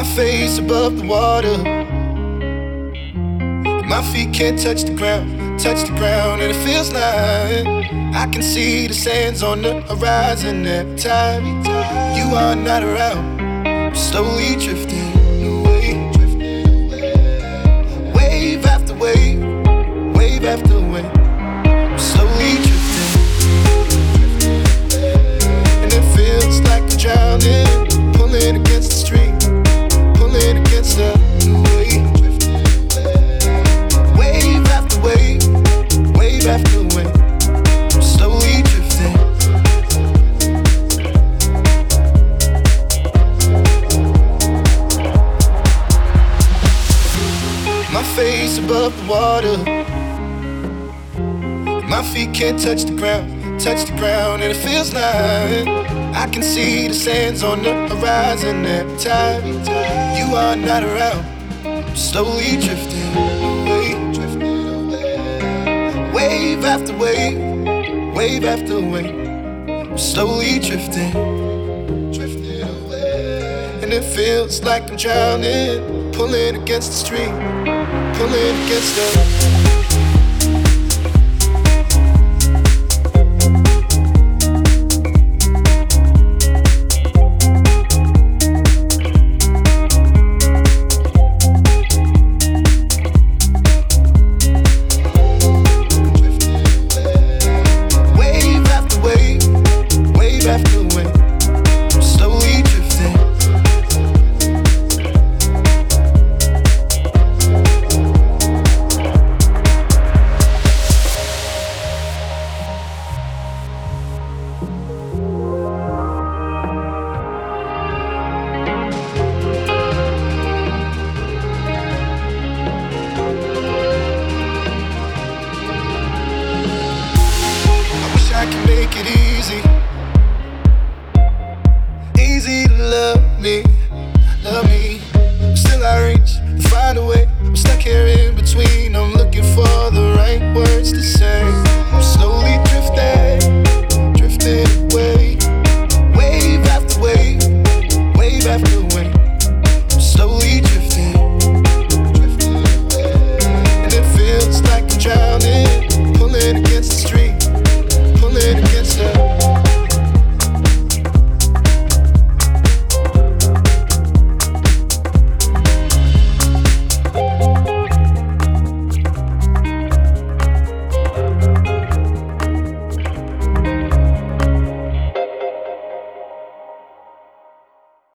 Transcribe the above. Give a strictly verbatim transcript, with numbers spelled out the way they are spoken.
My face above the water, my feet can't touch the ground, touch the ground, and it feels like I can see the sands on the horizon every time you are not around. I'm slowly drifting away, wave after wave, wave after wave. I'm slowly drifting, and it feels like I'm drowning, pulling against the stream, pulling against the wave. Wave after wave, wave after wave, I'm slowly drifting. My face above the water, my feet can't touch the ground, touch the ground, and it feels like I can see the sands on the horizon every time you are not around. I'm slowly drifting away, wave after wave, wave after wave. I'm slowly drifting, drifting away, and it feels like I'm drowning, pulling against the stream, pulling against the